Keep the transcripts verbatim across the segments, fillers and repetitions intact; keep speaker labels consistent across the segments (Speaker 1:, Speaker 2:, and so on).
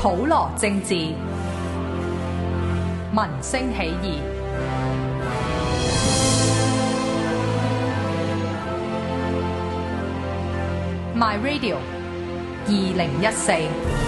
Speaker 1: 普羅政治，民聲起義。My Radio 二零一四。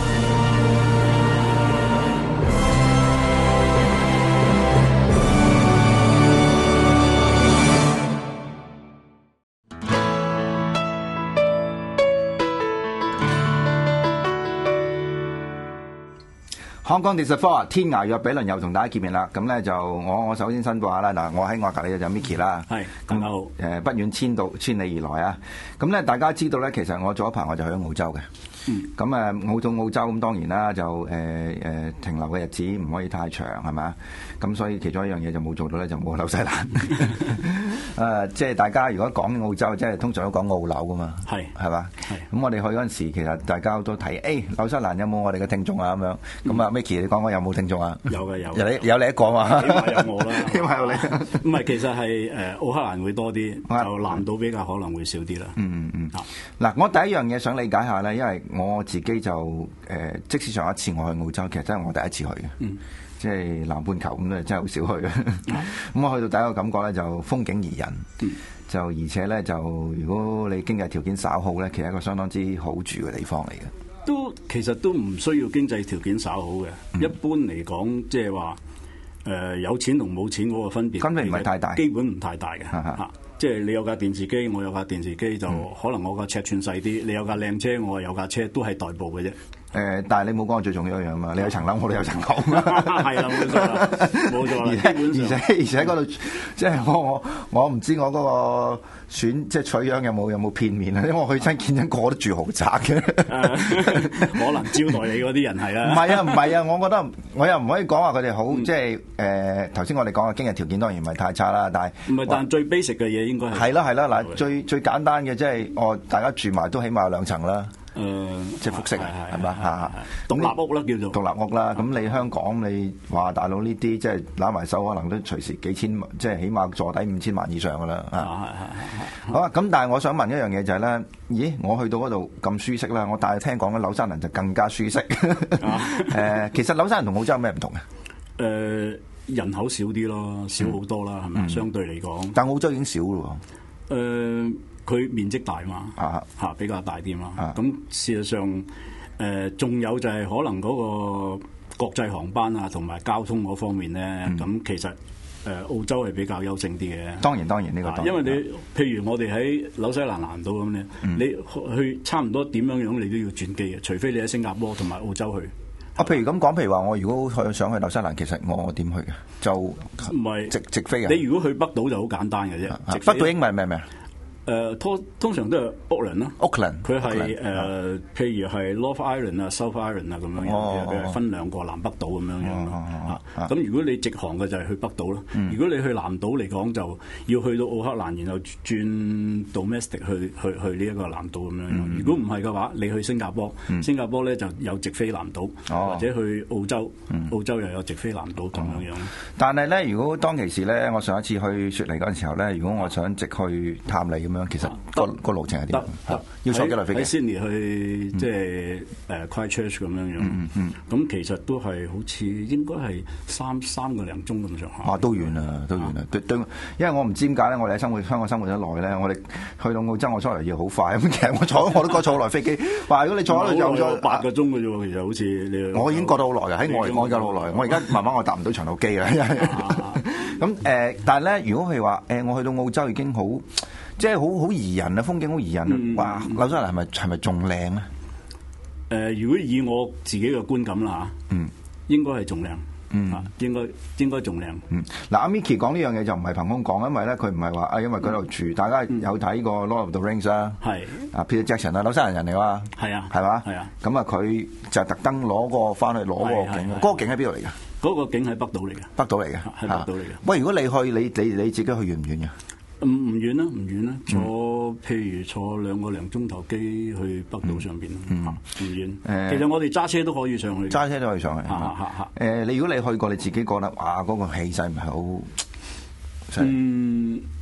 Speaker 2: 香港電視科天涯若比鄰又同大家見面啦，咁咧就我我首先申報下啦，嗱我喺我隔離就 Micky 啦，
Speaker 3: 係咁好，
Speaker 2: 誒不遠千到千里而來啊，咁咧大家知道咧，其實我早一排我就去咗澳洲嘅，咁誒、嗯、澳到澳洲咁當然啦，就誒誒、呃、停留嘅日子唔可以太長係咪？咁所以其中一樣嘢就冇做到咧，就冇紐西蘭。誒、呃，即係大家如果講澳洲，即係通常都講澳紐噶嘛，係係嘛？係咁我哋去嗰陣時，其實大家都睇，誒、欸、紐西蘭有冇我哋嘅聽眾啊咁樣？咁啊、嗯、Micky 你講講有冇聽眾啊？
Speaker 3: 有嘅有，
Speaker 2: 有你有你一個嘛？
Speaker 3: 起碼有我啦，
Speaker 2: 起碼有你。
Speaker 3: 唔係，其實係誒奧克蘭會多啲，就南島比較可能會少啲啦。
Speaker 2: 嗯嗯嗯。嗱，我第一樣嘢想理解下咧，因為我自己就誒、呃，即使上一次我去澳洲，其實真係我第一次去嘅。嗯。即係南半球咁咧，真係好少去嘅。咁我去到第一個感覺咧，就風景宜人。嗯。就而且咧，就如果你經濟條件稍好咧，其實係一個相當之好住嘅地方嚟嘅。
Speaker 3: 都其實都唔需要經濟條件稍好嘅。嗯、一般嚟講，即係話誒有錢同冇錢嗰個分別，
Speaker 2: 分別唔係太大，
Speaker 3: 基本唔太大嘅。嚇，即係你有架電視機，我有架電視機，就可能我架尺寸細啲，你有架靚車，我有架車，都係代步嘅啫。
Speaker 2: 誒、呃，但係你冇講我最重要一樣嘛？你有層樓，我哋有層樓。
Speaker 3: 係啦，冇錯啦，冇錯啦。
Speaker 2: 而且而且而且嗰度，即係我我我唔知我嗰個選即係取樣有冇有冇片面啊？因為我去親見親個個都住豪宅嘅。
Speaker 3: 可能招待你嗰啲人係啦。
Speaker 2: 唔係啊，唔係啊，我覺得我又唔可以講話佢哋好，嗯、即係誒頭先我哋講嘅經濟條件當然唔係太差啦，但係
Speaker 3: 唔係，但係最 basic 嘅嘢應該係
Speaker 2: 係啦係啦嗱，最最簡單嘅即係我大家住埋都起碼有兩層啦。誒、呃，即係複式係嘛嚇，
Speaker 3: 獨立屋啦叫做
Speaker 2: 獨立屋啦。咁你香港你話大佬呢啲即係攬埋手，可能都隨時幾千萬，即係起碼坐底五千萬以上噶啦。係係係。好啊，咁但係我想問一樣嘢就係、是、咧，咦？我去到嗰度咁舒適啦，我但係聽講咧紐西蘭就更加舒適。誒、呃，其實紐西蘭同澳洲有咩唔同嘅？誒、
Speaker 3: 呃，人口少啲咯，少好多啦，係咪、嗯？相對嚟講，
Speaker 2: 但澳洲已經少咯。
Speaker 3: 誒、呃。佢面積大嘛，嚇、啊啊、比較大啲嘛。咁、啊、事實上，誒、呃、仲有就係可能嗰個國際航班啊，同埋交通嗰方面咧，咁、嗯、其實誒、呃、澳洲係比較優勝啲嘅。
Speaker 2: 當然當然呢、呢個當然，
Speaker 3: 因為你譬如我哋喺紐西蘭南島咁咧，嗯、你去差唔多點樣樣你都要轉機嘅，除非你喺新加坡同埋澳洲去。
Speaker 2: 啊，譬如咁講，譬如話我如果去想去紐西蘭，其實我點去嘅？就唔係直直飛啊！
Speaker 3: 你如果去北島就好簡單嘅啫。
Speaker 2: 啊、北島英文係咩咩啊？
Speaker 3: 誒通、呃、通常都係 Auckland 啦
Speaker 2: Auckland
Speaker 3: 佢係誒譬如係 North Island 啊、South Island 啊咁樣樣，佢係、哦、分兩個南北島咁樣樣咯。咁、哦啊、如果你直航嘅就係去北島咯。嗯、如果你去南島嚟講，就要去到奧克蘭，然後轉 domestic 去去去呢一個南島咁樣樣。嗯、如果唔係嘅話，你去新加坡，嗯、新加坡咧就有直飛南島，哦、或者去澳洲，嗯、澳洲又有直飛南島咁樣樣。
Speaker 2: 但係咧，如果當其時咧，我上一次去雪梨嗰陣時候咧，如果我想直去探你咁樣，其實個個路程係點？要坐幾耐飛機？
Speaker 3: 喺 Sydney 去即係誒 Christchurch 咁樣樣。嗯嗯。咁其實都係好似應該係三三個零鐘咁上下。
Speaker 2: 啊，都遠啊，都遠啊！對對，因為我唔知點解咧，我哋喺生活香港生活得耐咧，我哋去到澳洲我出嚟要好快。咁其實我坐我都覺得坐好耐飛機。話如果你坐喺度又坐
Speaker 3: 八個鐘嘅啫喎，其實好似你。
Speaker 2: 我已經覺得好耐嘅，喺我我覺得好耐。我而家慢慢我搭唔到長途機啦。咁誒，但係咧，如果譬如話誒，我去到澳洲已經好。即係好好宜人啊，風景好宜人啊！嗯、哇，紐西蘭係咪係咪仲靚咧？誒、
Speaker 3: 呃，如果以我自己嘅觀感啦嚇，嗯，應該係仲靚，嗯，應該應該仲靚。嗯，
Speaker 2: 嗱，阿 Micky 講呢樣嘢就唔係憑空講，因為咧佢唔係話啊，因為佢度住，嗯、大家有睇過《Lord of the Rings》啊，係啊，Peter Jackson 啊，紐西蘭人嚟㗎，係啊，係嘛，係啊，咁啊，佢就特登攞個翻去攞個景，嗰個景喺邊度嚟㗎？
Speaker 3: 嗰個景喺北島嚟嘅，
Speaker 2: 北島嚟嘅，
Speaker 3: 係北島嚟嘅。
Speaker 2: 喂，如果你去，你你你自己去遠唔遠㗎？
Speaker 3: 唔唔遠啦，唔遠啦，坐、嗯、譬如坐兩個零鐘頭機去北島上邊，唔、嗯嗯、遠。誒、呃，其實我哋揸車都可以上去，
Speaker 2: 揸車都可以上去。嚇嚇嚇！誒，你如果你去過，你自己覺得哇，嗰、那個氣勢唔係好，
Speaker 3: 嗯，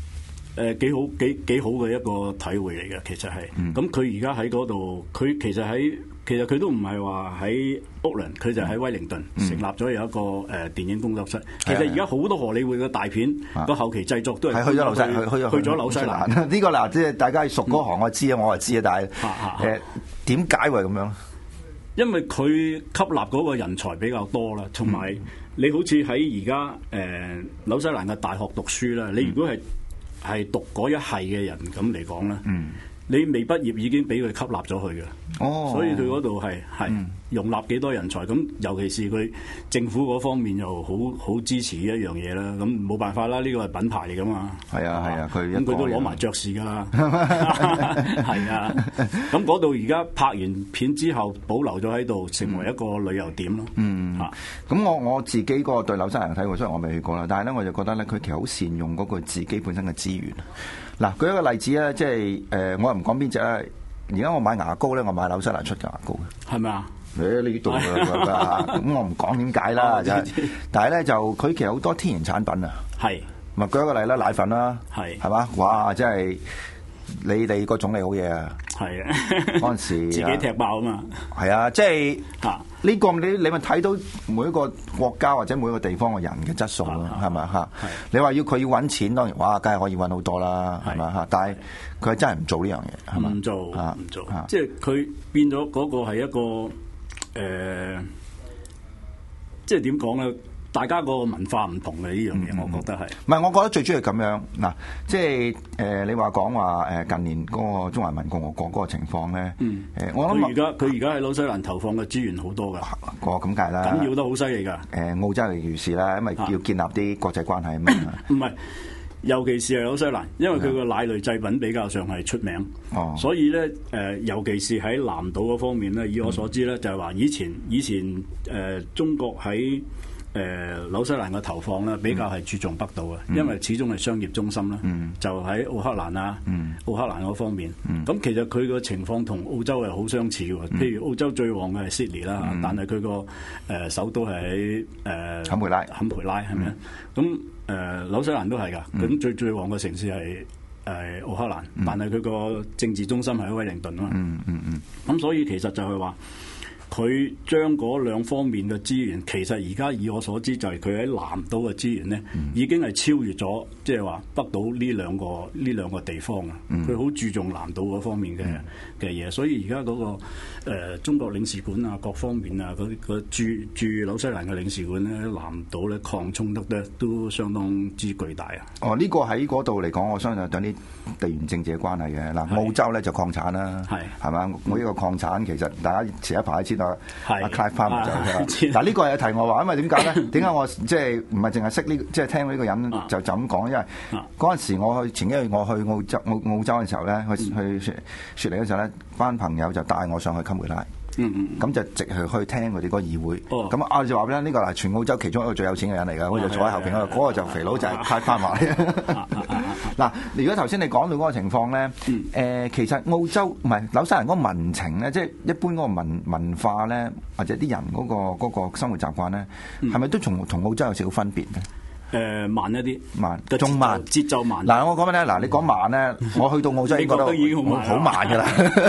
Speaker 3: 誒幾好幾幾好嘅一個體會嚟嘅，其實係。咁佢而家喺嗰度，佢其實喺其實佢都唔係話喺屋崙，佢就喺威靈頓、嗯、成立咗有一個誒、呃、電影工作室。其實而家好多荷里活嘅大片個、啊、後期製作都係去咗紐西去去去咗紐西蘭。
Speaker 2: 呢個嗱，即係大家熟嗰行我知啊，我係知啊，但係誒點解會咁樣？
Speaker 3: 因為佢吸納嗰個人才比較多啦，同埋你好似喺而家誒紐西蘭嘅大學讀書啦，你如果係係讀嗰一系嘅人咁嚟講咧，嗯、你未畢業已經俾佢吸納咗去嘅，哦、所以佢嗰度係係容納幾多人才。咁尤其是佢政府嗰方面又好好支持一樣嘢啦。咁冇辦法啦，呢個係品牌嚟噶嘛。係啊係啊，佢咁佢都攞埋爵士噶啦。係啊，咁嗰度而家拍完片之後保留咗喺度，成為一個旅遊點咯。嗯嚇，咁、
Speaker 2: 啊、我我自己個對紐西蘭睇過，雖然我未去過啦，但係咧我就覺得咧，佢其實好善用嗰個自己本身嘅資源。嗱，舉一個例子咧，即係誒、呃，我又唔講邊隻啦。而家我買牙膏咧，我買紐西蘭出嘅牙膏嘅，係咪啊？誒呢度㗎，咁我唔講點解啦，就係，但係咧就佢其實好多天然產品啊，係，咪舉一個例啦，奶粉啦，係，係嘛？哇！真係你哋個總理好嘢啊！係啊，嗰陣時自己踢爆啊嘛，係啊，即係呢個你你咪睇到每一個國家或者每一個地方嘅人嘅質素咯，係咪嚇？你話要佢要揾錢，當然哇，梗係可以揾好多啦，係咪嚇？但係佢真係唔做呢樣嘢，係嘛？唔做唔做，即係佢變咗嗰個係一個誒，即係點講咧？大家個文化唔同嘅呢樣嘢，我覺得係。唔係，我覺得最主要係咁樣嗱，即係誒、呃、你話講話誒近年嗰個中華人民共和國嗰個情況咧，誒、嗯呃、我諗佢而家佢而家喺紐西蘭投放嘅資源好多㗎，個咁計啦，緊要得好犀利㗎。誒、呃、澳洲係如是啦，因為要建立啲國際關係啊嘛。唔係。尤其是係紐西蘭，因為佢個奶類製品比較上係出名，哦、所以咧誒、呃，尤其是喺南島嗰方面咧，以我所知咧，嗯、就係話以前以前誒、呃、中國喺誒、呃、紐西蘭嘅投放咧，比較係注重北島嘅，嗯、因為始終係商業中心啦，嗯、就喺奧克蘭啊，嗯、奧克蘭嗰方面。咁、嗯、其實佢個情況同澳洲係好相似嘅，譬如澳洲最旺嘅係悉尼啦，嗯、但係佢個誒首都係喺誒坎培拉，坎培拉係咪啊？咁誒、呃、紐西蘭都係㗎，咁、嗯、最最旺嘅城市係誒奧克蘭，嗯、但係佢個政治中心係喺威靈頓啊嘛。嗯嗯嗯。咁、嗯、所以其實就係話。佢將嗰兩方面嘅資源，其實而家以我所知就係佢喺南島嘅資源咧，嗯、已經係超越咗，即係話北島呢兩個呢兩個地方啊。佢好、嗯、注重南島嗰方面嘅嘅嘢，所以而家嗰個、呃、中國領事館啊，各方面啊，嗰個駐駐紐西蘭嘅領事館咧，南島咧擴充得咧都相當之巨大啊。哦，呢、呢個喺嗰度嚟講，我相信有啲地緣政治嘅關係嘅。嗱，澳洲咧就礦產啦，係係嘛？每一個礦產其實大家前一排知道。阿 Clive Palmer 就係嗱，呢個係題外話，因為點解咧？點解我即係唔係淨係識呢？即係聽到呢個人就就咁講，因為嗰陣時我去前幾個月我去澳洲澳澳洲嘅時候咧，去去雪雪梨嘅時候咧，班朋友就帶我上去坎培拉。嗯嗯，咁就直去去聽佢哋個議會。咁啊，就話俾你聽，呢個係全澳洲其中一個最有錢嘅人嚟㗎，我就坐喺後邊嗰個，嗰個就肥佬就係 Clive Palmer。嗱，如果頭先你講到嗰個情況咧，誒、嗯呃，其實澳洲唔係紐西蘭嗰個民情咧，即係一般嗰個文文化咧，或者啲人嗰、嗰個嗰個生活習慣咧，係咪、嗯、都同同澳洲有少少分別咧？誒、呃、慢一啲，慢，仲慢，節奏慢。嗱，我講咩咧？嗱，你講慢咧，我去到澳洲已經覺得已經好慢㗎啦。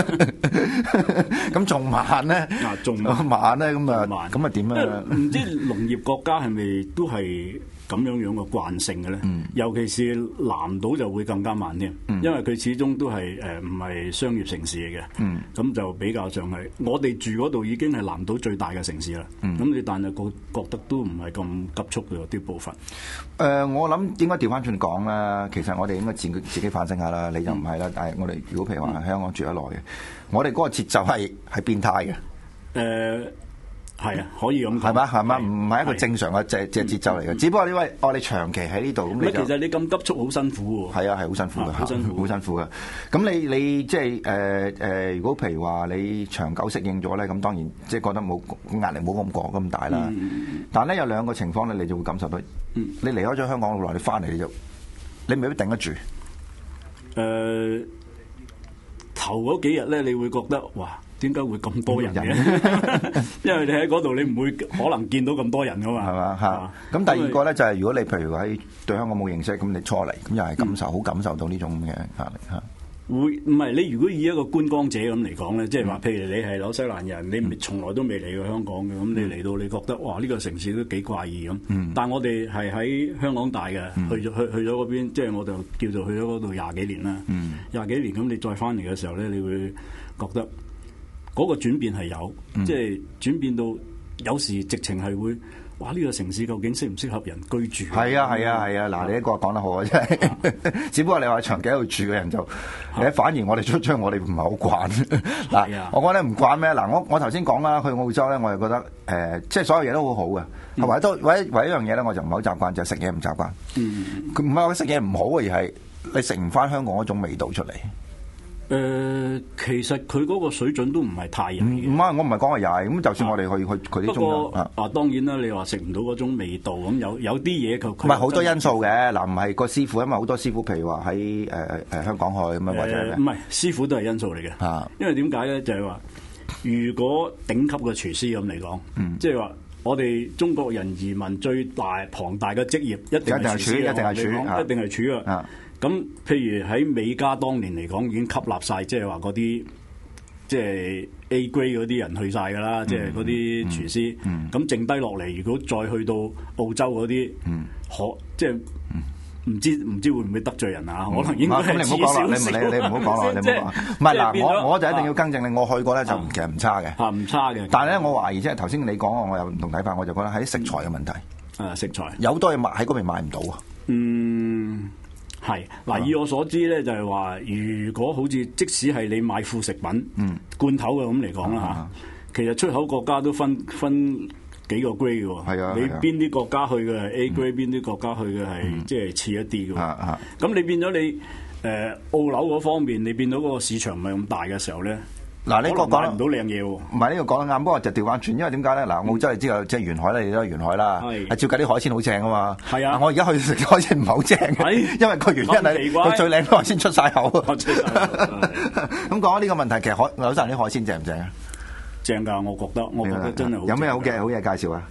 Speaker 2: 咁仲慢咧？啊，仲慢咧？咁啊，咁啊點啊？唔知農業國家係咪都係咁樣樣嘅慣性嘅咧？嗯、尤其是南島就會更加慢添，嗯、因為佢始終都係誒唔係商業城市嚟嘅。咁、嗯、就比較上係我哋住嗰度已經係南島最大嘅城市啦。咁你、嗯、但係覺覺得都唔係咁急速嘅啲部分。誒、呃，我諗應該調翻轉講啦。其實我哋應該自自己反省下啦。你就唔係啦。嗯、但係我哋如果譬如話喺香港住得耐嘅，我哋嗰個節奏係係變態嘅。誒、呃。係啊，可以咁講，係嘛係嘛，唔係一個正常嘅隻隻節奏嚟嘅。只不過呢位我哋長期喺呢度咁，你其實你咁急促好辛苦喎。係啊，係好辛苦嘅，好辛苦，好辛苦嘅。咁你你即係誒誒，如果譬如話你長久適應咗咧，咁當然即係覺得冇壓力冇咁過咁大啦。但係咧有兩個情況咧，你就會感受到，你離開咗香港好耐，你翻嚟你就你未必頂得住。誒，頭嗰幾日咧，你會覺得哇！
Speaker 3: 點解會咁多人嘅？因為你喺嗰度，你唔會可能見到咁多人噶嘛，
Speaker 2: 係嘛嚇？咁第二個咧就係如果你譬如喺對香港冇認識，咁你初嚟，咁又係感受好、嗯、感受到呢種嘅壓力嚇。
Speaker 3: 會唔係你如果以一個觀光者咁嚟講咧，即係話，譬如你係紐西蘭人，你從來都未嚟過香港嘅，咁、嗯、你嚟到你覺得哇呢、呢個城市都幾怪異咁。嗯、但係我哋係喺香港大嘅，嗯、去咗去去咗嗰邊，即係我就叫做去咗嗰度廿幾年啦。廿幾、嗯、年咁你再翻嚟嘅時候咧，你會覺得嗰個轉變係有，嗯、即係轉變到有時直情係會。哇！呢、呢個城市究竟適唔適合人居住？
Speaker 2: 係啊係啊係啊！嗱、啊，你一個講得好啊，真係。啊、只不過你話長期喺度住嘅人就，你、啊、反而我哋出出我哋唔係好慣。嗱、啊，我覺得唔慣咩？嗱，我我頭先講啦，去澳洲咧，我就覺得誒、呃，即係所有嘢都好好嘅。係咪、嗯？都唯一唯一一樣嘢咧，我就唔係好習慣，就係食嘢唔習慣。佢唔係話食嘢唔好，而係你食唔翻香港嗰種味道出嚟。
Speaker 3: 誒、呃，其實佢嗰個水準都唔係太曳嘅。唔係，
Speaker 2: 我唔係講係曳。咁就算我哋去、啊、去佢啲中國
Speaker 3: 啊，啊，當然啦，你話食唔到嗰種味道，咁有有啲嘢佢
Speaker 2: 唔係好多因素嘅。嗱，唔係個師傅，因為好多師傅，譬如話喺誒誒香港去咁樣或者
Speaker 3: 唔係師傅都係因素嚟嘅。啊，因為點解咧？就係、是、話，如果頂級嘅廚師咁嚟講，即係話我哋中國人移民最大龐大嘅職業一定係廚師，一定係廚，一定係廚啊。咁，譬如喺美加當年嚟講，已經吸納晒，即係話嗰啲即係 A grade 嗰啲人去晒㗎啦，即係嗰啲廚師。咁、嗯嗯、剩低落嚟，如果再去到澳洲嗰啲，嗯、可即係唔知唔知會唔會得罪人啊？嗯、可能應該係少少。你唔你你唔好講啦，你唔好講。唔係嗱，我我就一定要更正你。我去過咧就其實唔差嘅。嚇唔差嘅。但係咧，我懷疑即係頭先你講我有唔同睇法，我就覺得係啲食材嘅問題。啊，食材有好多嘢買喺嗰邊買唔到啊。嗯。係嗱，以我所知咧，就係話，如果好似即使係你買副食品、嗯、罐頭嘅咁嚟講啦嚇，啊、其實出口國家都分分幾個 grade 嘅喎。係啊，你邊啲國家去嘅係 A grade，邊啲、嗯、國家去嘅係即係次一啲嘅。啊啊，咁你變咗你誒、呃、澳紐嗰方面，你變到嗰個市場唔係咁大嘅時候咧。嗱，呢個講唔到靚嘢喎，唔係呢個講得啱，不過就調翻轉，因為點解咧？嗱，澳洲你知道即係沿海咧，你都係沿海啦，係照計啲海鮮好正啊嘛。係啊，我而家去食海鮮唔係好正嘅，因為個原因係佢最靚嘅海鮮出晒口。咁講呢個問題，其實海紐西蘭啲海鮮正唔正啊？正㗎，我覺得，我覺得真係好。有咩好嘅好嘢介紹啊？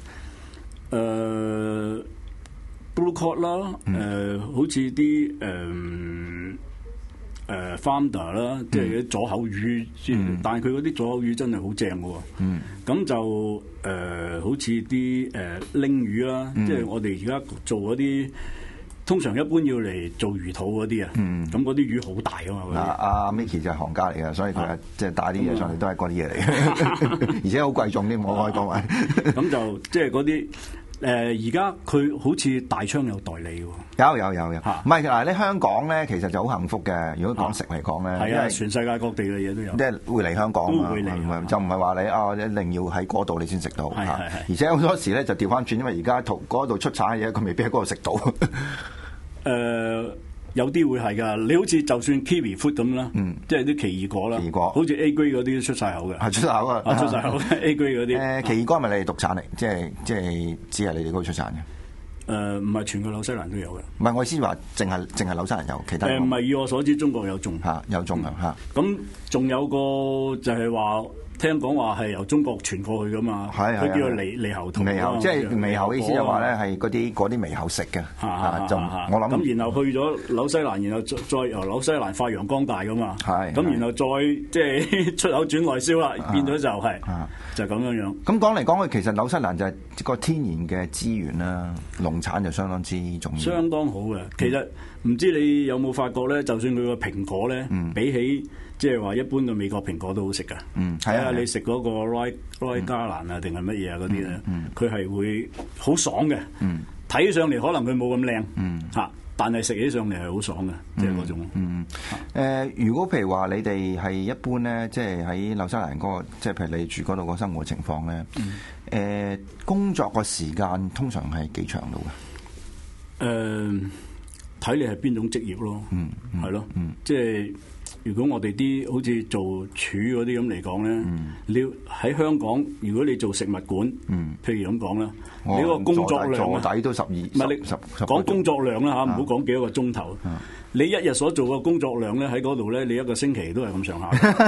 Speaker 3: 誒 blue cod 啦，誒好似啲誒。誒 flounder 啦，即係啲左口魚，嗯、但係佢嗰啲左口魚真係好正嘅喎。咁、嗯、就誒、呃、好似啲誒鯪魚啦，嗯、即係我哋而家做嗰啲，通常一般要嚟做魚肚嗰啲啊。咁嗰啲魚好大㗎嘛。阿阿 Micky 就係行家嚟嘅，所以佢即係帶啲嘢上嚟都係嗰啲嘢嚟嘅，而且好貴重添，我可以講埋。咁就即係嗰啲。誒而家佢好似大昌有代理喎，有有有有，唔係嗱，你香港咧其實就好幸福嘅。如果講食嚟講咧，係啊，全世界各地嘅嘢都有，即係會嚟香港啊嘛，就唔係話你啊一定要喺嗰度你先食到，係係係，而且好多時咧就調翻轉，因為而家嗰度出產嘅嘢，佢未必喺嗰度食到。誒。有啲會係㗎，你好似就算 kiwi fruit 咁啦，嗯、即係啲奇異果啦，奇異果好似 A grade 嗰啲都出晒口嘅，係出晒口啊，出晒口 A grade 嗰啲。誒奇異果係咪你哋獨產嚟？即係即係只係你哋嗰度出產嘅？誒唔係全個紐西蘭都有嘅。唔係我意思話，淨係淨係紐西蘭有，其他誒唔係以我所知，中國有種嚇有種啊嚇。咁仲、嗯、有個就係話。聽講話係由中國傳過去噶嘛，佢叫做獼獼猴桃，獼猴即係獼猴嘅意思就話咧係嗰啲嗰啲獼猴食嘅，就我諗咁然後去咗紐西蘭，然後再再由紐西蘭發揚光大噶嘛，咁然後再即係出口轉內銷啦，變咗就係就咁樣樣。咁講嚟講去，其實紐西蘭就係個天然嘅資源啦，農產就相當之重要，相當好嘅。其實唔知你有冇發覺咧，就算佢個蘋果咧，比起即係話一般嘅美國蘋果都好食噶，嗯，係啊，你食嗰個 Roy Roy 加蘭啊，定係乜嘢啊嗰啲咧，佢係會好爽嘅，嗯，睇起上嚟可能佢冇咁靚，嗯，嚇，但係食起上嚟係好爽嘅，即係嗰種，嗯，誒，如果譬如話你哋係一般咧，即係喺紐西蘭嗰個，即係譬如你住嗰度個生活情況咧，誒，工作個時間通常係幾長到嘅？誒，睇你係邊種職業咯，嗯，係咯，嗯，即係。如果我哋啲好似做廚嗰啲咁嚟講咧，嗯、你喺香港，如果你做食物館，嗯、譬如咁講啦，哦、你個工作量坐底都十二，唔係你講工作量啦嚇，唔好講幾多個鐘頭。 你一日所做嘅工作量咧喺嗰度咧，你一個星期都係咁上下，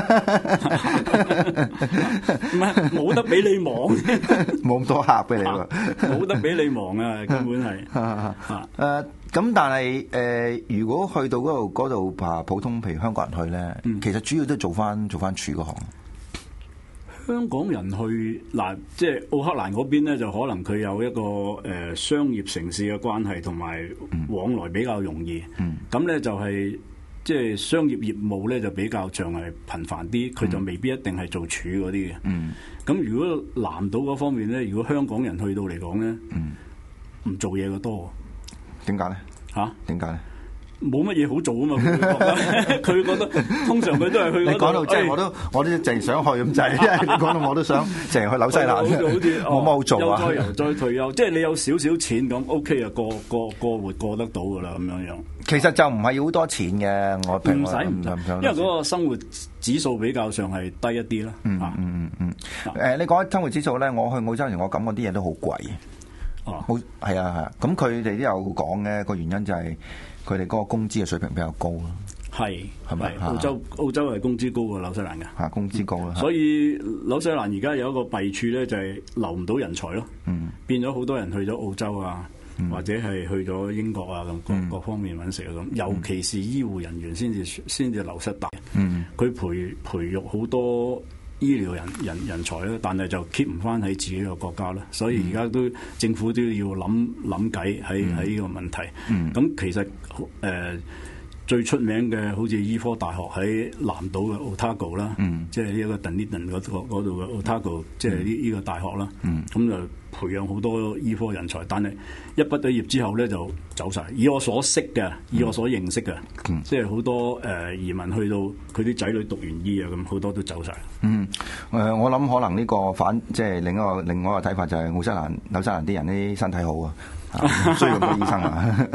Speaker 3: 唔係冇得俾你忙，
Speaker 2: 冇咁多客俾你喎，
Speaker 3: 冇得俾你忙啊，根本係
Speaker 2: 誒咁，但係誒、呃，如果去到嗰度嗰度啊，普通譬如香港人去咧，嗯、其實主要都做翻做翻廚嗰行。
Speaker 3: 香港人去嗱，即係奧克蘭嗰邊咧，就可能佢有一個誒、呃、商業城市嘅關係，同埋往來比較容易。咁咧、嗯、就係、是、即係商業業務咧就比較像係頻繁啲，佢就未必一定係做廚嗰啲嘅。咁、嗯、如果南島嗰方面咧，如果香港人去到嚟講咧，唔、嗯、做嘢嘅多。點解咧？嚇？點解咧？冇乜嘢好做啊嘛！佢覺得通常佢都係去。你講到即係我都我都淨係想去咁滯，因為你講到我都想淨係去紐西蘭，好似冇乜好做啊！又再再退休，即係你有少少錢咁 OK 啊，過過過活過得到噶啦咁樣樣。其實就唔係要好多錢嘅，我唔使唔使，因為嗰個生活指數比較上係低一啲啦。嗯嗯嗯嗯。誒，你講起生活指數咧，我去澳洲時，我感覺啲嘢都好貴。哦，好係啊係。咁佢哋都有講嘅個原因就係。佢哋嗰個工資嘅水平比較高咯，係係咪？澳洲澳洲係工資高過紐西蘭嘅，嚇工資高啦。所以紐西蘭而家有一個弊處咧，就係留唔到人才咯。嗯，變咗好多人去咗澳洲啊，嗯、或者係去咗英國啊咁各、嗯、各方面揾食啊咁。尤其是醫護人員先至先至流失大。嗯，佢培培育好多醫療人人人才咧，但係就 keep 唔翻喺自己個國家啦。所以而家都政府都要諗諗計喺喺呢個問題。咁、嗯、其實誒、呃、最出名嘅好似醫科大學喺南島嘅 Otago 啦、嗯，即係呢一個 Dunedin 嗰度嘅 Otago，即係呢呢個大學啦。咁、嗯、就培養好多醫科人才，但係一畢咗業之後咧就走晒。以我所識嘅，以我所認識嘅，嗯、即係好多誒、呃、移民去到佢啲仔女讀完醫啊，咁好多都走晒。嗯，誒、呃，我諗可能呢個反即係另一個另外一個睇法就係澳洲人、紐西蘭啲人啲身體好啊。唔需要咁多醫生啊！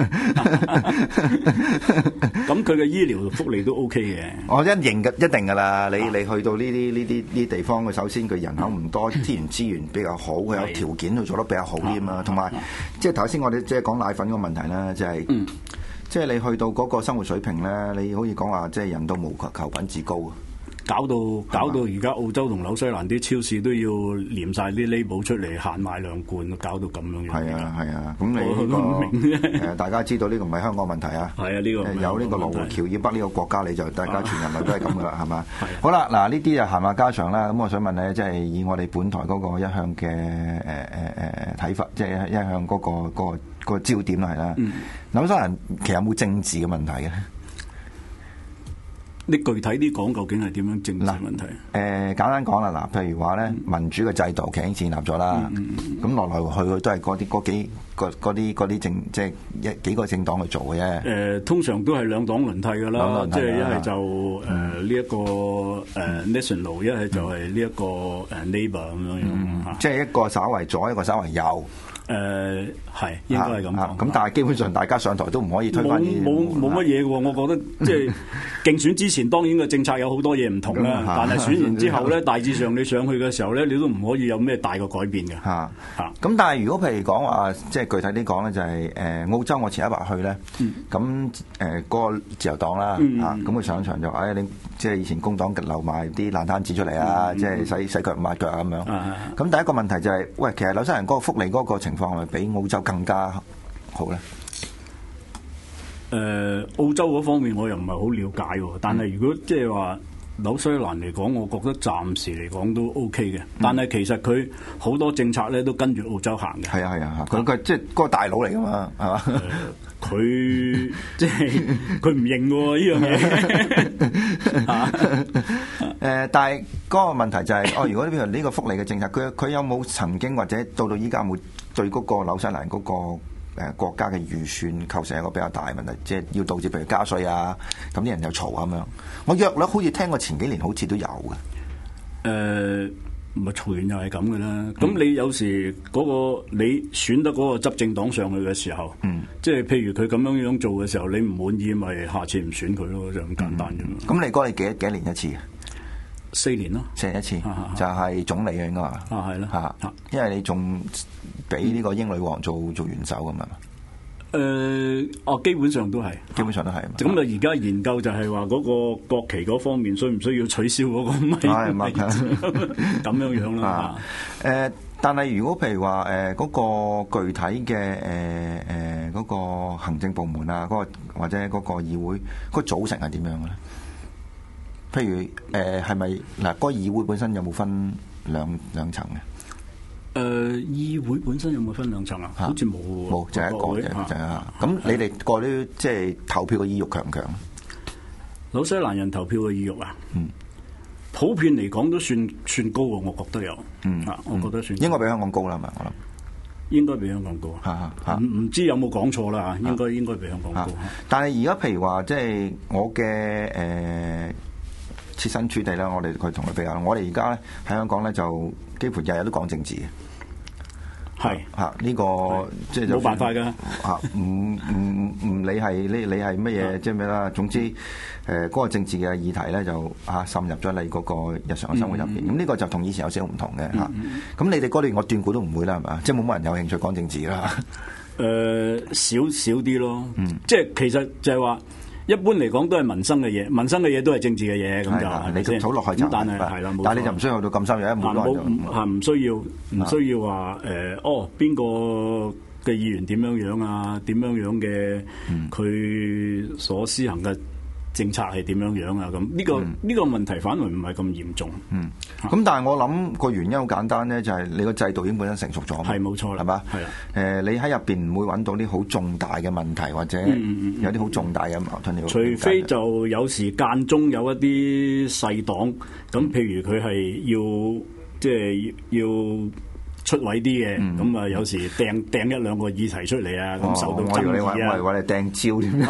Speaker 3: 咁佢嘅醫療福利都 OK 嘅。我一認嘅一定㗎啦。你你去到呢啲呢啲呢地方，佢首先佢人口唔多，資源資源比較好，佢有條件去做得比較好啲啊嘛。同埋即係頭先我哋即係講奶粉嗰個問題啦，就係即係你去到嗰個生活水平咧，你可以講話即係人到無求求品自高啊！搞到搞到而家澳洲同紐西蘭啲超市都要黏晒啲 label 出嚟限賣兩罐，搞到咁樣樣。係啊係啊，咁你呢個誒大家知道呢個唔係香港問題啊。係啊，呢個有呢個羅湖橋以北呢個國家，你就大家全人類都係咁噶啦，係嘛？好啦，嗱呢啲就閒話家常啦。咁我想問咧，即係以我哋本台嗰個一向嘅誒誒誒睇法，即係一向嗰個嗰個嗰個焦點係啦。紐西蘭其實有冇政治嘅問題嘅？你具體啲講，究竟係點樣政治問題？誒、呃、簡單講啦，嗱，譬如話咧，民主嘅制度其實已經建立咗啦。咁來來去去都係嗰啲嗰幾嗰啲嗰啲政，即係一幾個政黨去做嘅啫。誒、呃，通常都係兩黨輪替㗎啦，即係一係就誒呢一個誒、呃、National，一係就係呢一個誒 Labour 咁樣樣。嗯嗯、即係一個稍為左，一個稍為右。誒係、呃、應該係咁講，咁但係基本上大家上台都唔可以推翻啲冇冇乜嘢喎。我覺得即係競選之前當然個政策有好多嘢唔同啦，但係選完之後咧，大致上你上去嘅時候咧，你都唔可以有咩大嘅改變嘅。嚇嚇咁，但係如果譬如講話，即係具體啲講咧，就係、是、誒、呃、澳洲我前一排去咧，咁誒嗰個自由黨啦嚇，咁佢、嗯啊、上場就誒、哎、你即係以前工黨留埋啲爛攤子出嚟啊，即係、嗯、洗洗腳抹腳咁樣。咁、嗯、第一個問題就係、是，喂，其實紐西蘭嗰個福利嗰個情況係咪比澳洲更加好咧？誒、呃，澳洲嗰方面我又唔係好了解喎，但係如果即係話紐西蘭嚟講，我覺得暫時嚟講都 OK 嘅。但係其實佢好多政策咧都跟住澳洲行嘅。係啊係啊，佢佢即係嗰個大佬嚟噶嘛，係嘛？佢即係佢唔認喎呢樣嘢。嚇誒，但係嗰個問題就係、是，哦，如果譬如呢個福利嘅政策，佢佢有冇曾經或者到到依家有冇對嗰個紐西蘭嗰、那個？誒國家嘅預算構成一個比較大嘅問題，即係要導致譬如加稅啊，咁啲人又嘈咁樣。我約略好似聽過前幾年好似都有嘅。誒、呃，唔係嘈完又係咁嘅啦。咁、嗯、你有時嗰、那個你選得嗰個執政黨上去嘅時候，嗯、即係譬如佢咁樣樣做嘅時候，你唔滿意咪下次唔選佢咯，就咁簡單啫嘛。咁、嗯、你講你幾幾年一次啊？四年咯，四年一次，啊、就係總理啊，應該話啊，係咯，嚇，因為你仲俾呢個英女王做做元首咁嘛。誒、 誒，哦，基本上都係，
Speaker 2: 基本上都係。
Speaker 3: 咁啊，而家研究就係話嗰個國旗嗰方面，需唔需要取消嗰個咪咪咁樣樣啦。
Speaker 2: 誒，但係如果譬如話誒嗰個具體嘅誒誒嗰個行政部門啊，嗰個或者嗰個議會嗰個組成係點樣嘅咧？譬如誒係咪嗱嗰個議會本身有冇分兩兩層嘅？
Speaker 3: 誒、呃，議會本身有冇分兩層啊？好似冇，
Speaker 2: 冇就係一個嘅，就係啊。咁你哋個啲即係投票嘅意欲強唔強？
Speaker 3: 紐西蘭人投票嘅意欲啊，
Speaker 2: 嗯，
Speaker 3: 普遍嚟講都算算高喎，我覺得有，
Speaker 2: 嗯
Speaker 3: 啊，我覺得算高，
Speaker 2: 應該比香港高啦，係咪？我諗
Speaker 3: 應該比香港高，
Speaker 2: 嚇嚇，
Speaker 3: 唔唔知有冇講錯啦嚇，應該應該比香港高。
Speaker 2: 但係而家譬如話，即係我嘅誒。呃設身處地啦，我哋佢同佢比較。我哋而家咧喺香港咧就幾乎日日都講政治嘅，
Speaker 3: 係
Speaker 2: 嚇呢個即係冇
Speaker 3: 辦法㗎
Speaker 2: 嚇，唔唔唔理係你你係乜嘢即係咩啦。總之誒嗰個政治嘅議題咧就嚇滲入咗你嗰個日常嘅生活入邊。咁呢個就同以前有少少唔同嘅嚇。咁你哋嗰段我斷估都唔會啦，係嘛？即係冇乜人有興趣講政治啦。
Speaker 3: 誒少少啲咯，即係其實就係話。一般嚟講都係民生嘅嘢，民生嘅嘢都係政治嘅嘢，咁就
Speaker 2: 你咁數落去就，
Speaker 3: 但係係啦，
Speaker 2: 但係你就唔需要去到咁深入，冇
Speaker 3: 冇係唔需要唔需要話誒哦邊個嘅議員點樣樣啊？點樣樣嘅佢所施行嘅政策係點樣樣啊？咁呢個呢個問題反而唔係咁嚴重。
Speaker 2: 嗯，咁但係我諗個原因好簡單咧，就係你個制度已經本身成熟咗。
Speaker 3: 係冇錯啦，
Speaker 2: 係嘛？
Speaker 3: 係啊。
Speaker 2: 誒，你喺入邊唔會揾到啲好重大嘅問題，或者有啲好重大嘅矛盾。
Speaker 3: 除非就有時間中有一啲細黨，咁譬如佢係要即係要出位啲嘅，咁啊、嗯、有時掟掟一兩個議題出嚟啊，咁、哦、受到爭議啊，
Speaker 2: 我哋掟蕉添，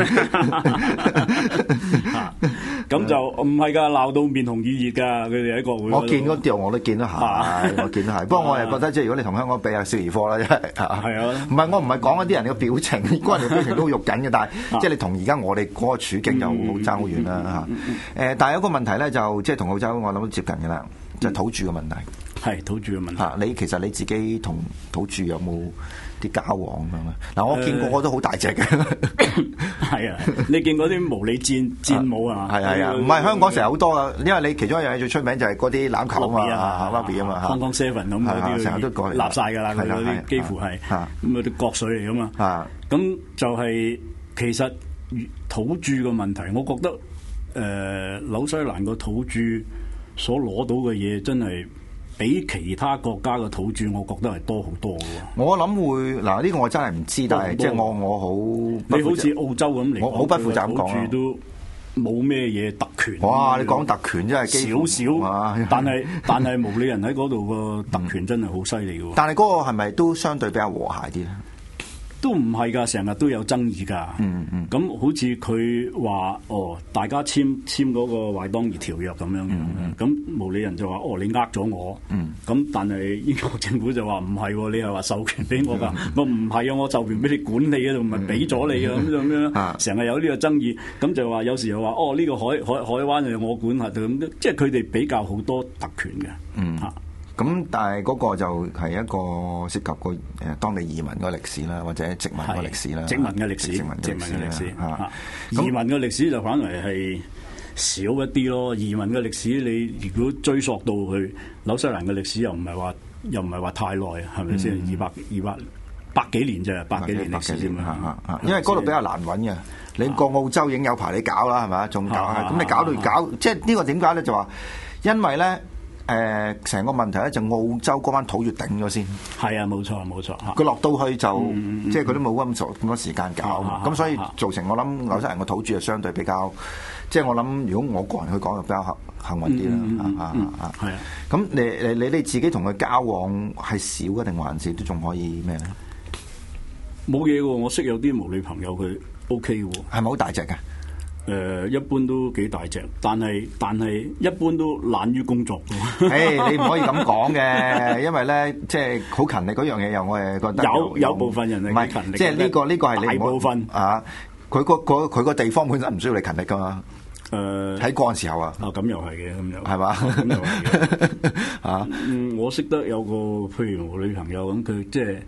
Speaker 3: 咁就唔係㗎，鬧到面紅耳熱㗎，佢哋喺國會。
Speaker 2: 我見嗰條我都見得係，我見得係。不過我係覺得即係如果你同香港比啊，小兒科啦，真係係啊。唔係我唔係講嗰啲人嘅表情，嗰人嘅表情都好肉緊嘅，但係即係你同而家我哋嗰個處境就好爭好遠啦嚇。誒，但係有一個問題咧，就即係同澳洲我諗都接近嘅啦，就係土著嘅問題。
Speaker 3: 係土著嘅問題。
Speaker 2: 嚇，你其實你自己同土著有冇啲交往咁樣咧？嗱，我見過我都好大隻嘅。
Speaker 3: 係啊，你見過啲毛里戰戰舞啊？
Speaker 2: 係係啊，唔係香港成日好多啊，因為你其中一樣嘢最出名就係嗰啲欖球啊嘛，rugby 啊嘛，
Speaker 3: 香港 seven 咁嗰啲
Speaker 2: 成日都過嚟
Speaker 3: 立晒㗎啦，嗰啲幾乎係咁啊啲國粹嚟㗎嘛。咁就係其實土著嘅問題，我覺得誒紐西蘭個土著所攞到嘅嘢真係比其他國家嘅土著，我覺得係多好多嘅。我
Speaker 2: 諗會嗱，呢個我真係唔知，但係即係我我好，
Speaker 3: 你好似澳洲咁嚟，
Speaker 2: 我好不負責咁講啊，
Speaker 3: 都冇咩嘢特權。
Speaker 2: 哇！你講特權真係
Speaker 3: 少少，但係但係毛利人喺嗰度個特權真係好犀利嘅。
Speaker 2: 但係嗰個係咪都相對比較和諧啲咧？
Speaker 3: 都唔係㗎，成日都有爭議㗎。
Speaker 2: 嗯嗯，
Speaker 3: 咁好似佢話哦，大家簽簽嗰個懷當兒條約咁樣樣。咁、嗯、毛利人就話哦，你呃咗我。
Speaker 2: 嗯。
Speaker 3: 咁但係英國政府就話唔係，你係話授權俾我㗎。嗯、我唔係啊，我授權俾你管理啊，仲唔係俾咗你啊？咁樣樣。成日有呢個爭議，咁就話有時又話哦，呢、呢個海海海灣係我管轄咁，即係佢哋比較好多特權嘅。
Speaker 2: 嗯。嚇。咁但係嗰個就係一個涉及個誒當地移民個歷史啦，或者殖民個歷史啦。
Speaker 3: 殖民嘅歷史，殖民嘅歷史。嚇，移民嘅歷史就反而係少一啲咯。移民嘅歷史，你如果追溯到去紐西蘭嘅歷史，又唔係話又唔係話太耐，係咪先？二百二百百幾年啫，百幾年歷史啫嘛。
Speaker 2: 因為嗰度比較難揾嘅。你過澳洲已經有排你搞啦，係咪啊？仲搞咁你搞到搞，即係呢個點解咧？就話因為咧。誒，成個問題咧就澳洲嗰班土著頂咗先，
Speaker 3: 係啊，冇錯冇錯，
Speaker 2: 佢落到去就即係佢都冇咁咁多時間搞，咁所以造成我諗紐西蘭個土著就相對比較，即係我諗如果我個人去講就比較幸幸運啲啦，係啊，咁你你你你自己同佢交往係少嘅定還是都仲可以咩咧？
Speaker 3: 冇嘢喎，我識有啲毛利朋友佢 OK 嘅喎，
Speaker 2: 係咪好大隻嘅？
Speaker 3: 誒、呃、一般都幾大隻，但係但係一般都懶於工作。
Speaker 2: 誒、hey, 你唔可以咁講嘅，因為咧即係好勤力嗰樣嘢，又我係覺得
Speaker 3: 有有，有部分人係唔勤力，
Speaker 2: 即係呢個呢、呢個係你
Speaker 3: 大部分
Speaker 2: 啊。佢個佢個地方本身唔需要你勤力噶嘛。誒、呃，喺嗰陣時候啊。
Speaker 3: 啊，咁又係嘅，咁又
Speaker 2: 係嘛？
Speaker 3: 咁又係嘅。啊，嗯，我識得有個譬如我女朋友咁，佢即係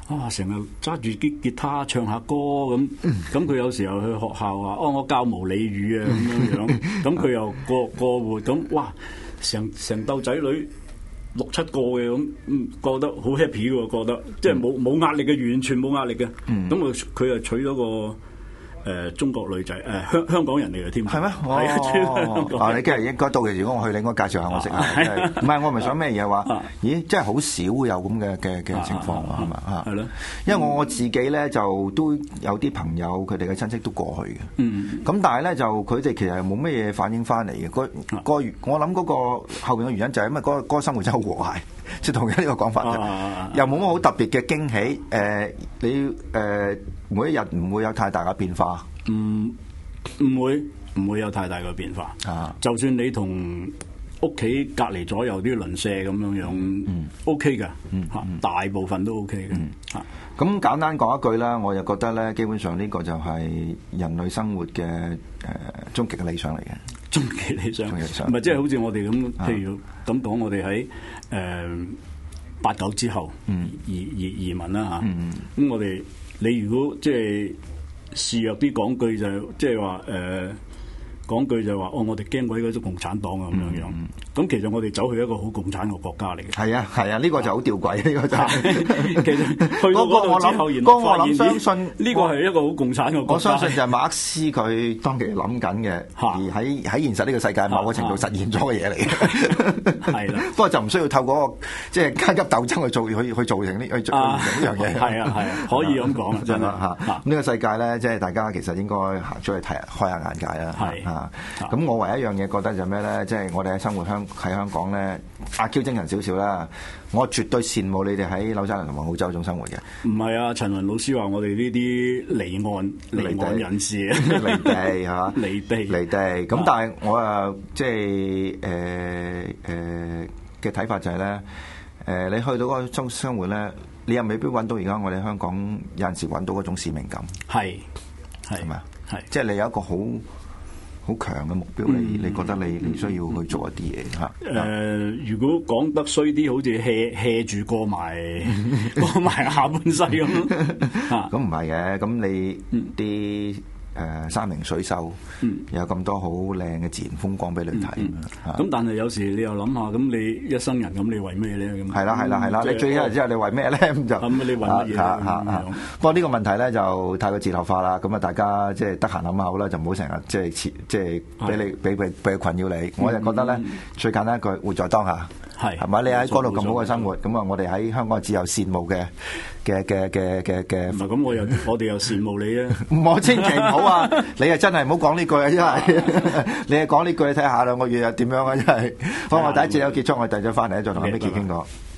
Speaker 3: 啊，成日揸住啲吉他唱下歌咁，咁佢有時候去學校話，哦，我教毛鯉語啊咁樣樣，咁佢又過過活，咁哇，成成竇仔女六七個嘅咁，嗯，覺得好 happy 嘅，覺得即係冇冇壓力嘅，完全冇壓力嘅，咁佢佢又娶咗個。誒、呃、中國女仔誒、呃、香香港人嚟嘅添，
Speaker 2: 係咩？
Speaker 3: 係啊，
Speaker 2: 啊！你今日應該到嘅，如果我去，你應該介紹下我識下。唔係，我唔係想咩嘢話？咦，真係好少會有咁嘅嘅嘅情況啊，係嘛啊？係咯，因為我我自己咧就都有啲朋友，佢哋嘅親戚都過去嘅。嗯，咁但係咧就佢哋其實冇乜嘢反映翻嚟嘅。個個我諗嗰個後邊嘅原因就係因為嗰個嗰個生活真係好和諧。即係同樣呢個講法，啊、又冇乜好特別嘅驚喜。誒、呃，你誒、呃、每一日唔會有太大嘅變化，唔唔、
Speaker 3: 嗯、會唔會有太大嘅變化。啊，就算你同屋企隔離左右啲鄰舍咁樣樣，嗯，OK 嘅，嗯，嚇，大部分都 OK 嘅，嗯，嚇。
Speaker 2: 咁簡單講一句啦，我就覺得咧，基本上呢個就係人類生活嘅誒終極嘅理想嚟嘅。
Speaker 3: 終極理想，唔係即係好似我哋咁，譬如咁講，我哋喺誒八九之後，嗯、移移移民啦嚇，咁、嗯嗯、我哋你如果即係示弱啲講句就即係話誒講句就話哦，我哋驚鬼嗰種共產黨啊咁樣樣。咁、嗯、其實我哋走去一個好共產嘅國家嚟嘅。係
Speaker 2: 啊係啊，呢、呢個就好吊詭，呢、呢個就係、
Speaker 3: 其實去到嗰度之後，然後發現
Speaker 2: 相信
Speaker 3: 呢個係一個好共產嘅國家。
Speaker 2: 我相信就係馬克思佢當其諗緊嘅，而喺喺現實呢個世界某個程度實現咗嘅嘢嚟嘅。係啦，不過就唔需要透過即係階級鬥爭去做，去去做成呢去做呢樣嘢。
Speaker 3: 係啊係啊，可以咁講真
Speaker 2: 啦嚇。呢個世界咧，即係大家其實應該行出去睇開下眼界啦。係。咁、啊、我唯一一樣嘢覺得就咩咧？即、就、係、是、我哋喺生活香喺香港咧，阿 Q 精神少少啦。我絕對羨慕你哋喺紐西蘭同埋澳洲種生活嘅。
Speaker 3: 唔係啊，陳雲老師話我哋呢啲離岸離岸人士
Speaker 2: 離地係嘛？
Speaker 3: 離地
Speaker 2: 離地。咁但係我啊，即係誒誒嘅睇法就係、是、咧，誒、呃、你去到嗰種生活咧，你又未必揾到而家我哋香港有陣時揾到嗰種使命感。係係咪啊？係即係你有一個好好強嘅目標，你、嗯、你覺得你你需要去做一啲嘢嚇？誒、
Speaker 3: 呃，如果講得衰啲，好似 hea hea 住過埋過埋下半世咁咯。
Speaker 2: 咁唔係嘅，咁你啲。誒、呃、山明水秀，嗯、有咁多好靚嘅自然風光俾你睇。咁、
Speaker 3: 嗯嗯啊、但係有時你又諗下，咁你一生人咁，你為咩咧？咁
Speaker 2: 係啦係啦係啦，你最一日之後你為咩咧？咁就
Speaker 3: 咁你為乜嘢？
Speaker 2: 嚇嚇嚇！不過呢個問題咧就太過哲學化啦。咁啊，大家即係得閒諗下好啦，就唔好成日即係即係俾你俾俾俾困擾你。我就覺得咧，嗯、最簡單一句，活在當下。係係咪？你喺嗰度咁好嘅生活，咁啊，我哋喺香港只有羨慕嘅嘅嘅嘅嘅嘅。唔係
Speaker 3: 咁，我又我哋又羨慕你啊！
Speaker 2: 我千祈唔好啊！你啊真係唔好講呢句啊！真係你係講呢句，睇下兩個月又點樣啊！真係。好，我第一節有結束，我哋第二節翻嚟再同阿 Micky 傾過。